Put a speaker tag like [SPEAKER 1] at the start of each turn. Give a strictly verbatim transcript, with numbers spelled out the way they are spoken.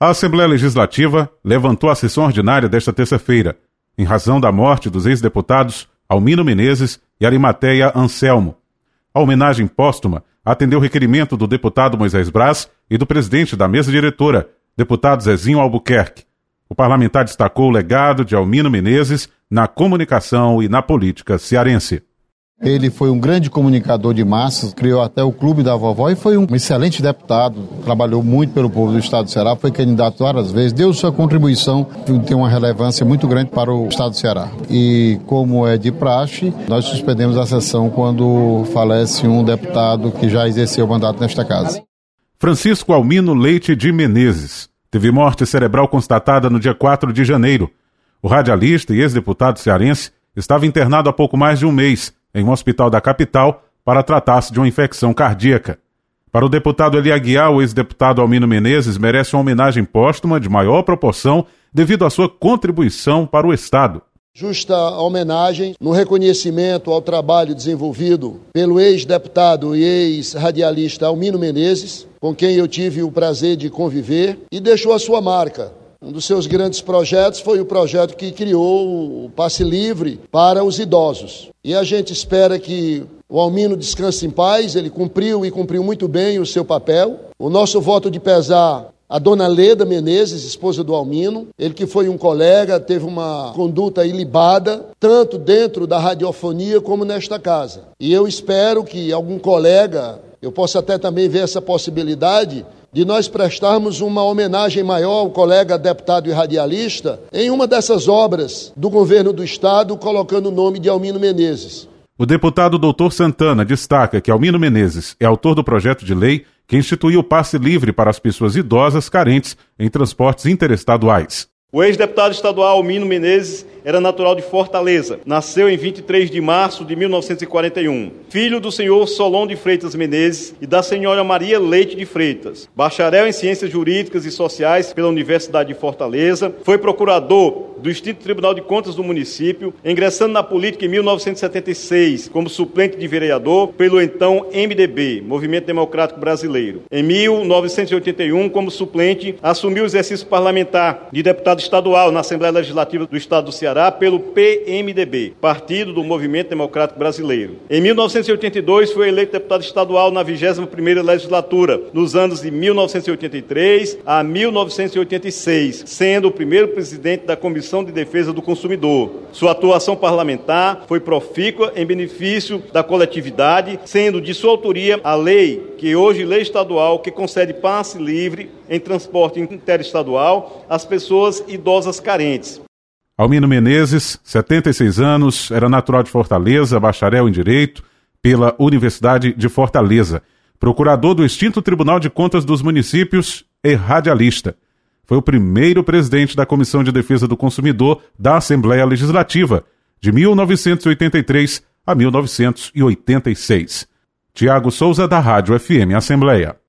[SPEAKER 1] A Assembleia Legislativa levantou a sessão ordinária desta terça-feira, em razão da morte dos ex-deputados Almino Menezes e Arimateia Anselmo. A homenagem póstuma atendeu o requerimento do deputado Moisés Braz e do presidente da mesa diretora, deputado Zezinho Albuquerque. O parlamentar destacou o legado de Almino Menezes na comunicação e na política cearense.
[SPEAKER 2] Ele foi um grande comunicador de massas, criou até o Clube da Vovó e foi um excelente deputado, trabalhou muito pelo povo do estado do Ceará, foi candidato várias vezes, deu sua contribuição, tem uma relevância muito grande para o estado do Ceará. E como é de praxe, nós suspendemos a sessão quando falece um deputado que já exerceu o mandato nesta casa.
[SPEAKER 1] Francisco Almino Leite de Menezes teve morte cerebral constatada no dia quatro de janeiro. O radialista e ex-deputado cearense estava internado há pouco mais de um mês em um hospital da capital para tratar-se de uma infecção cardíaca. Para o deputado Eli Aguiar, o ex-deputado Almino Menezes merece uma homenagem póstuma de maior proporção devido à sua contribuição para o Estado.
[SPEAKER 3] Justa homenagem no reconhecimento ao trabalho desenvolvido pelo ex-deputado e ex-radialista Almino Menezes, com quem eu tive o prazer de conviver, e deixou a sua marca. Um dos seus grandes projetos foi o projeto que criou o passe livre para os idosos. E a gente espera que o Almino descanse em paz, ele cumpriu e cumpriu muito bem o seu papel. O nosso voto de pesar a dona Leda Menezes, esposa do Almino, ele que foi um colega, teve uma conduta ilibada, tanto dentro da radiofonia como nesta casa. E eu espero que algum colega, eu possa até também ver essa possibilidade, de nós prestarmos uma homenagem maior ao colega deputado e radialista em uma dessas obras do governo do Estado, colocando o nome de Almino Menezes.
[SPEAKER 1] O deputado doutor Santana destaca que Almino Menezes é autor do projeto de lei que instituiu o passe livre para as pessoas idosas carentes em transportes interestaduais.
[SPEAKER 4] O ex-deputado estadual Almino Menezes era natural de Fortaleza. Nasceu em vinte e três de março de mil novecentos e quarenta e um. Filho do senhor Solon de Freitas Menezes e da senhora Maria Leite de Freitas. Bacharel em Ciências Jurídicas e Sociais pela Universidade de Fortaleza. Foi procurador do extinto Tribunal de Contas do município, ingressando na política em mil novecentos e setenta e seis como suplente de vereador pelo então M D B, Movimento Democrático Brasileiro. Em mil novecentos e oitenta e um, como suplente, assumiu o exercício parlamentar de deputado estadual na Assembleia Legislativa do Estado do Ceará pelo P M D B, Partido do Movimento Democrático Brasileiro. Em mil novecentos e oitenta e dois, foi eleito deputado estadual na vigésima primeira legislatura, nos anos de mil novecentos e oitenta e três a mil novecentos e oitenta e seis, sendo o primeiro presidente da Comissão de Defesa do Consumidor. Sua atuação parlamentar foi profícua em benefício da coletividade, sendo de sua autoria a lei, que hoje lei estadual, que concede passe livre em transporte interestadual às pessoas idosas carentes.
[SPEAKER 1] Almino Menezes, setenta e seis anos, era natural de Fortaleza, bacharel em Direito pela Universidade de Fortaleza, procurador do extinto Tribunal de Contas dos Municípios e radialista. Foi o primeiro presidente da Comissão de Defesa do Consumidor da Assembleia Legislativa, de mil novecentos e oitenta e três a mil novecentos e oitenta e seis. Tiago Souza, da Rádio F M Assembleia.